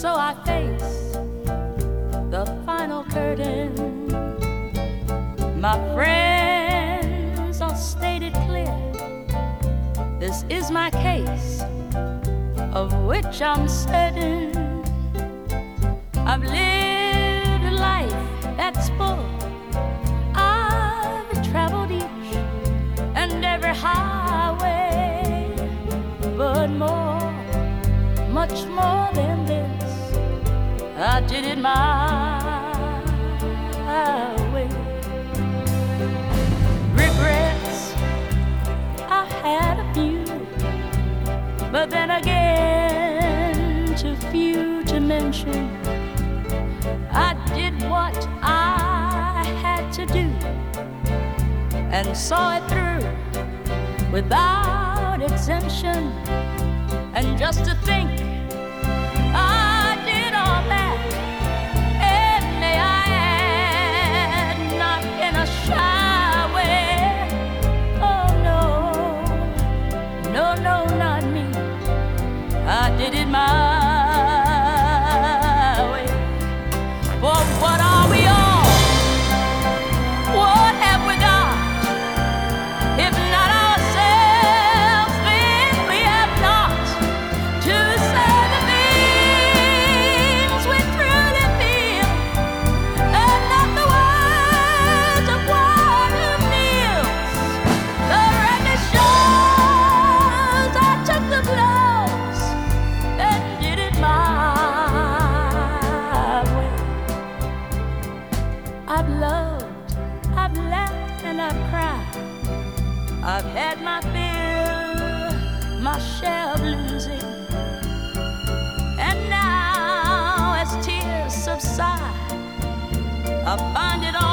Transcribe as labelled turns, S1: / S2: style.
S1: So I face the final curtain. My friends all stated clear, this is my case, of which I'm certain. I've lived a life that's full. I've traveled each and every highway, but more, much more than this, I did it my way. Regrets, I had a few, but then again, too few to mention. I did what I had to do and saw it through without exemption. And just to think I did all that, and may I add, not in a shy way. Oh no, no, no, not me. I did it my way. For what are we all? What have we got? If not ourselves, then we have not to say the things we truly feel, and not the words of one who kneels. The record shows I took the blows and did it my way. I've loved, I've laughed, and I've cried. I've had my fill, my share of losing. And now, as tears subside, I find it all